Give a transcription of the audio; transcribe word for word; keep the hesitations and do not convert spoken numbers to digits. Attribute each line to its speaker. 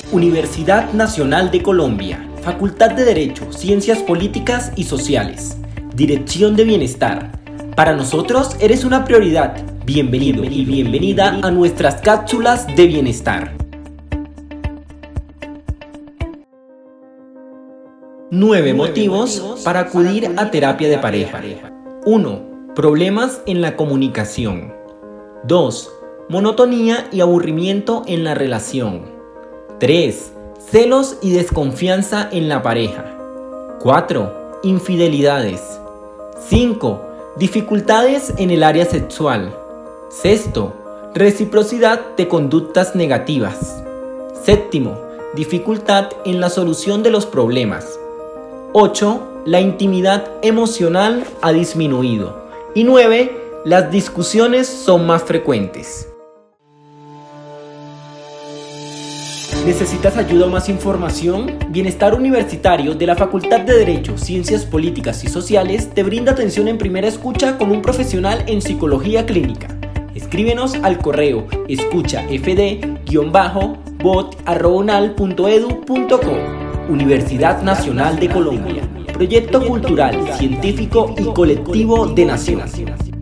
Speaker 1: Universidad Nacional de Colombia, Facultad de Derecho, Ciencias Políticas y Sociales, Dirección de Bienestar. Para nosotros eres una prioridad. Bienvenido y bienvenida a nuestras cápsulas de bienestar. Nueve motivos para acudir a terapia de pareja. uno. Problemas en la comunicación. dos. Monotonía y aburrimiento en la relación. tres. Celos y desconfianza en la pareja. cuatro. Infidelidades. cinco. Dificultades en el área sexual. Sexto. Reciprocidad de conductas negativas. Séptimo. Dificultad en la solución de los problemas. ocho. La intimidad emocional ha disminuido. Y nueve. Las discusiones son más frecuentes. ¿Necesitas ayuda o más información? Bienestar Universitario de la Facultad de Derecho, Ciencias Políticas y Sociales te brinda atención en primera escucha con un profesional en psicología clínica. Escríbenos al correo escuchafd-bot arroba unal punto edu punto co. Universidad Nacional de Colombia. Proyecto cultural, científico y colectivo de nación.